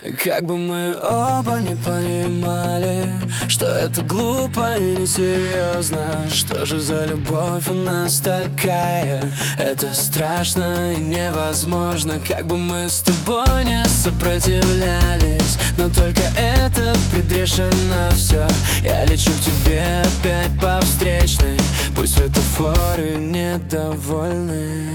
Как бы мы оба не понимали, что это глупо и несерьезно. Что же за любовь у нас такая? Это страшно и невозможно. Как бы мы с тобой не сопротивлялись, но только это предрешено все. Я лечу к тебе опять по встречной, пусть светофоры недовольны.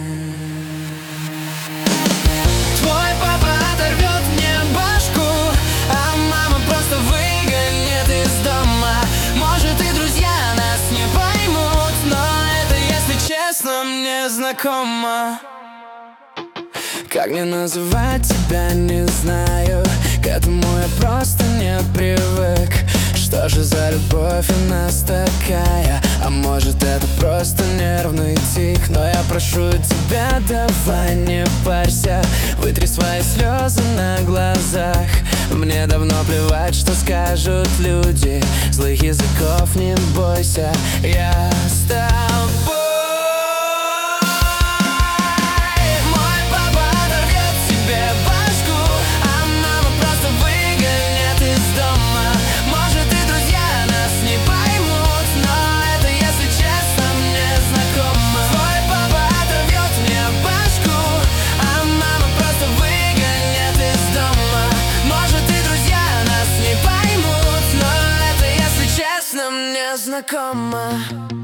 Твой папа оторвет мне башку, а мама просто выгонит из дома. Может, и друзья нас не поймут, но это, если честно, мне знакомо. Как мне называть тебя, не знаю. К этому я просто не привык. Что же за любовь у нас такая? А может, это просто нервный тик? Но я прошу тебя, давай не парься, вытри свои слезы на глазах. Мне давно плевать, что скажут люди. Злых языков не бойся, я с тобой. Знакомо.